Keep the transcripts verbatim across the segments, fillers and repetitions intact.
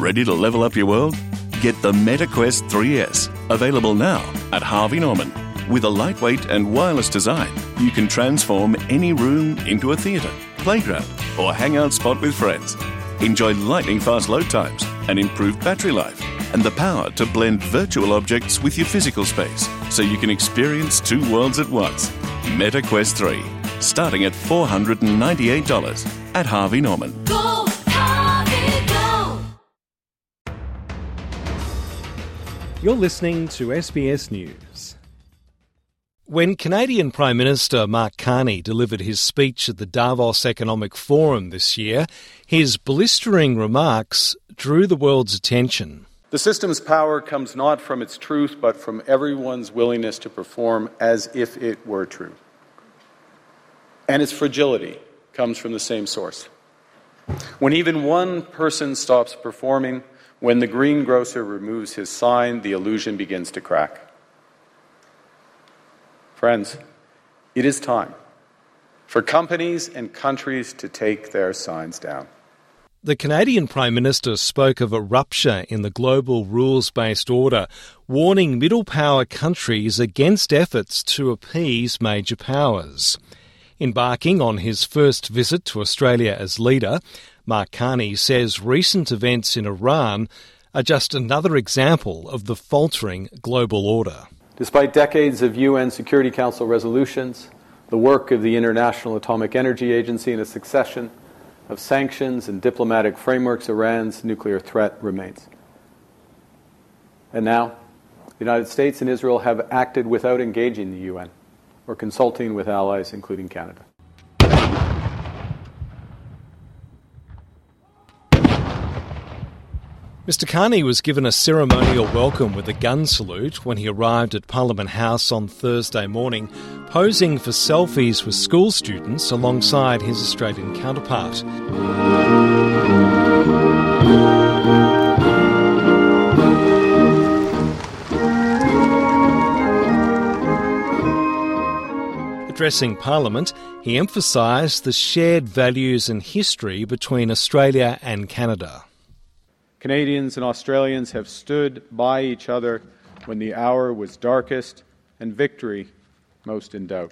Ready to level up your world? Get the MetaQuest three S, available now at Harvey Norman. With a lightweight and wireless design, you can transform any room into a theatre, playground, or hangout spot with friends. Enjoy lightning-fast load times and improved battery life, and the power to blend virtual objects with your physical space, so you can experience two worlds at once. MetaQuest three, starting at four hundred ninety-eight dollars at Harvey Norman. Go, Harvey, go! You're listening to S B S News. When Canadian Prime Minister Mark Carney delivered his speech at the Davos Economic Forum this year, his blistering remarks drew the world's attention. The system's power comes not from its truth, but from everyone's willingness to perform as if it were true. And its fragility comes from the same source. When even one person stops performing, when the greengrocer removes his sign, the illusion begins to crack. Friends, it is time for companies and countries to take their signs down. The Canadian Prime Minister spoke of a rupture in the global rules-based order, warning middle-power countries against efforts to appease major powers. Embarking on his first visit to Australia as leader, Mark Carney says recent events in Iran are just another example of the faltering global order. Despite decades of U N Security Council resolutions, the work of the International Atomic Energy Agency, and a succession of sanctions and diplomatic frameworks, Iran's nuclear threat remains. And now, the United States and Israel have acted without engaging the U N or consulting with allies, including Canada. Mister Carney was given a ceremonial welcome with a gun salute when he arrived at Parliament House on Thursday morning, posing for selfies with school students alongside his Australian counterpart. Addressing Parliament, he emphasised the shared values and history between Australia and Canada. Canadians and Australians have stood by each other when the hour was darkest and victory most in doubt.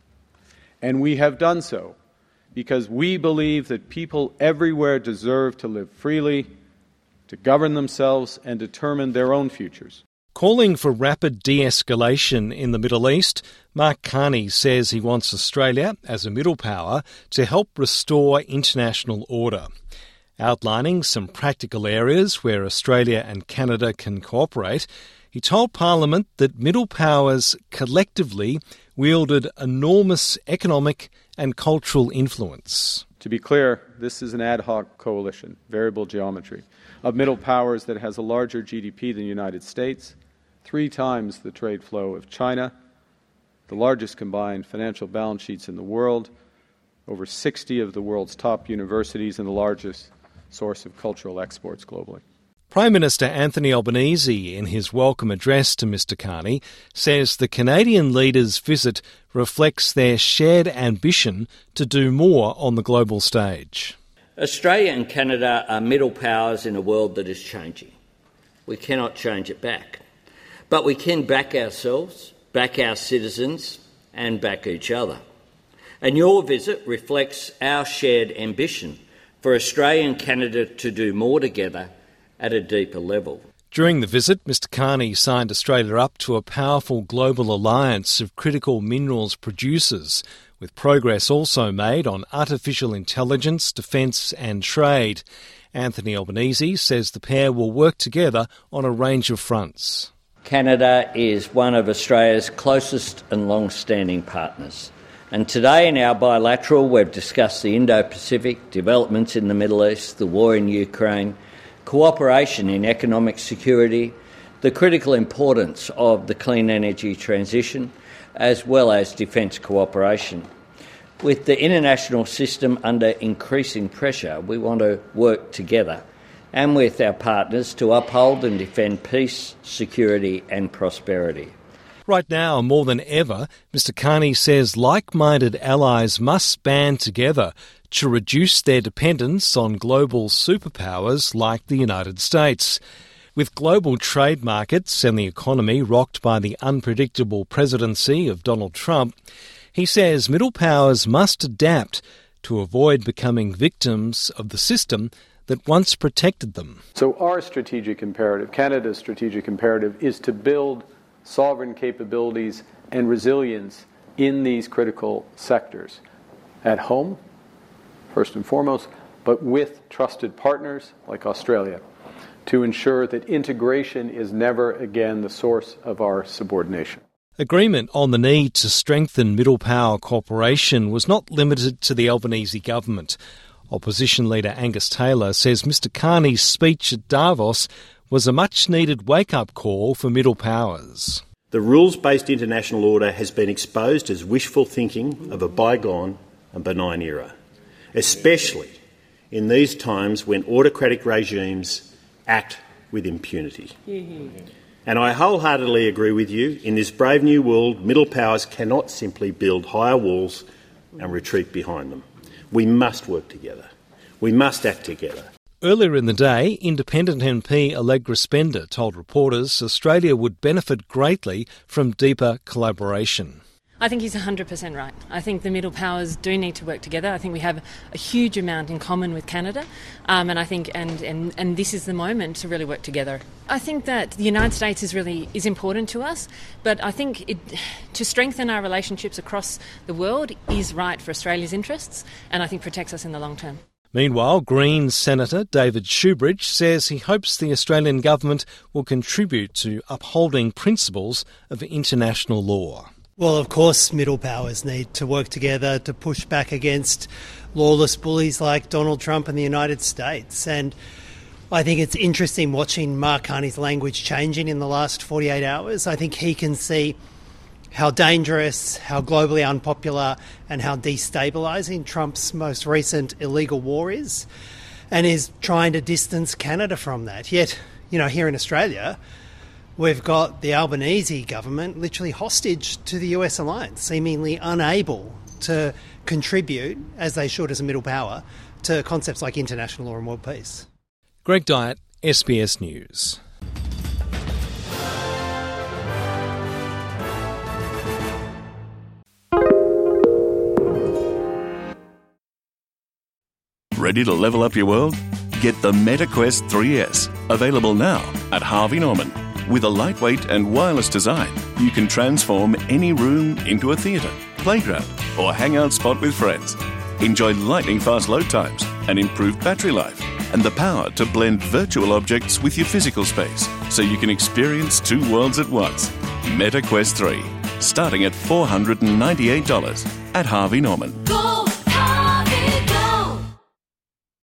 And we have done so because we believe that people everywhere deserve to live freely, to govern themselves and determine their own futures. Calling for rapid de-escalation in the Middle East, Mark Carney says he wants Australia, as a middle power, to help restore international order. Outlining some practical areas where Australia and Canada can cooperate, he told Parliament that middle powers collectively wielded enormous economic and cultural influence. To be clear, this is an ad hoc coalition, variable geometry, of middle powers that has a larger G D P than the United States, three times the trade flow of China, the largest combined financial balance sheets in the world, over sixty of the world's top universities, and the largest source of cultural exports globally. Prime Minister Anthony Albanese, in his welcome address to Mister Carney, says the Canadian leader's visit reflects their shared ambition to do more on the global stage. Australia and Canada are middle powers in a world that is changing. We cannot change it back. But we can back ourselves, back our citizens, and back each other. And your visit reflects our shared ambition for Australia and Canada to do more together at a deeper level. During the visit, Mister Carney signed Australia up to a powerful global alliance of critical minerals producers, with progress also made on artificial intelligence, defence and trade. Anthony Albanese says the pair will work together on a range of fronts. Canada is one of Australia's closest and long-standing partners. And today in our bilateral, we've discussed the Indo-Pacific, developments in the Middle East, the war in Ukraine, cooperation in economic security, the critical importance of the clean energy transition, as well as defence cooperation. With the international system under increasing pressure, we want to work together and with our partners to uphold and defend peace, security and prosperity. Right now, more than ever, Mr Carney says like-minded allies must band together to reduce their dependence on global superpowers like the United States. With global trade markets and the economy rocked by the unpredictable presidency of Donald Trump, he says middle powers must adapt to avoid becoming victims of the system that once protected them. So our strategic imperative, Canada's strategic imperative, is to build sovereign capabilities and resilience in these critical sectors. At home, first and foremost, but with trusted partners like Australia, to ensure that integration is never again the source of our subordination. Agreement on the need to strengthen middle power cooperation was not limited to the Albanese government. Opposition leader Angus Taylor says Mr Carney's speech at Davos was a much-needed wake-up call for middle powers. The rules-based international order has been exposed as wishful thinking of a bygone and benign era, especially in these times when autocratic regimes act with impunity. Mm-hmm. And I wholeheartedly agree with you. In this brave new world, middle powers cannot simply build higher walls and retreat behind them. We must work together. We must act together. Earlier in the day, Independent M P Allegra Spender told reporters Australia would benefit greatly from deeper collaboration. I think he's one hundred percent right. I think the middle powers do need to work together. I think we have a huge amount in common with Canada, um, and I think and, and, and this is the moment to really work together. I think that the United States is really is important to us, but I think it, to strengthen our relationships across the world is right for Australia's interests, and I think protects us in the long term. Meanwhile, Greens Senator David Shoebridge says he hopes the Australian government will contribute to upholding principles of international law. Well, of course, middle powers need to work together to push back against lawless bullies like Donald Trump and the United States. And I think it's interesting watching Mark Carney's language changing in the last forty-eight hours. I think he can see how dangerous, how globally unpopular and how destabilising Trump's most recent illegal war is, and is trying to distance Canada from that. Yet, you know, here in Australia, we've got the Albanese government literally hostage to the U S alliance, seemingly unable to contribute, as they should as a middle power, to concepts like international law and world peace. Greg Dyett, S B S News. Ready to level up your world? Get the MetaQuest three S, available now at Harvey Norman. With a lightweight and wireless design, you can transform any room into a theatre, playground, or hangout spot with friends. Enjoy lightning-fast load times, an improved battery life, and the power to blend virtual objects with your physical space, so you can experience two worlds at once. MetaQuest three, starting at four hundred ninety-eight dollars at Harvey Norman. Go